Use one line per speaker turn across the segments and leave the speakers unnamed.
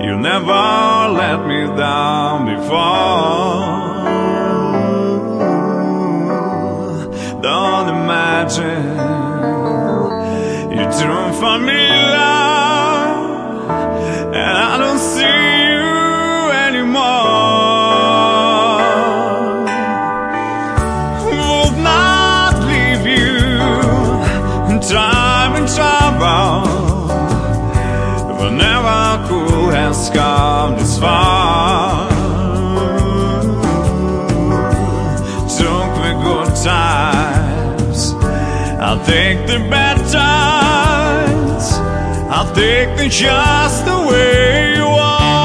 You never let me down before. Don't imagine you don't find me love, and I don't see you anymore. Would not leave you in time and trouble, but never could has come this far. Took me good times, I'll take the bad times, I'll take them just the way you are.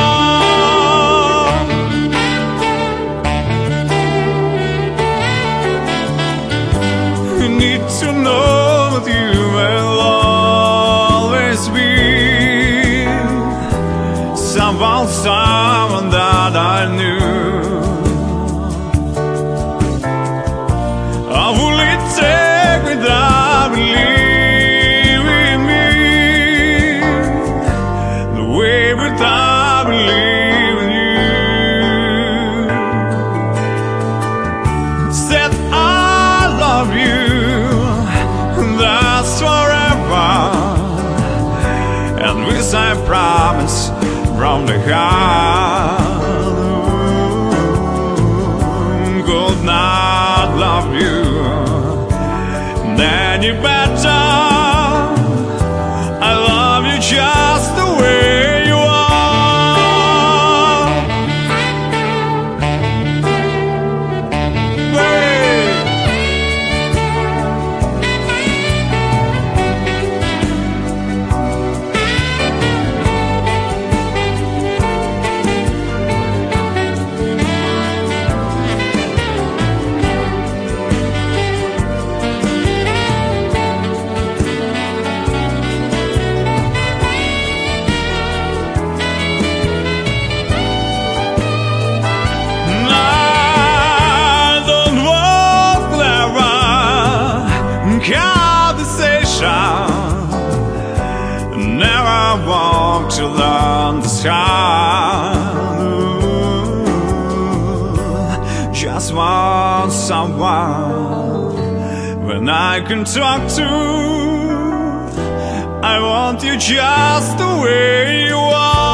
You need to know that you will always be someone that I knew. Oh, will it take without believing me, the way without believing you? Said I love you, that's forever, and this I promise from the heart. Could not love you any better. I love you just the way you are. Conversation, never walk to learn the sky. Just want someone when I can talk to. I want you just the way you are.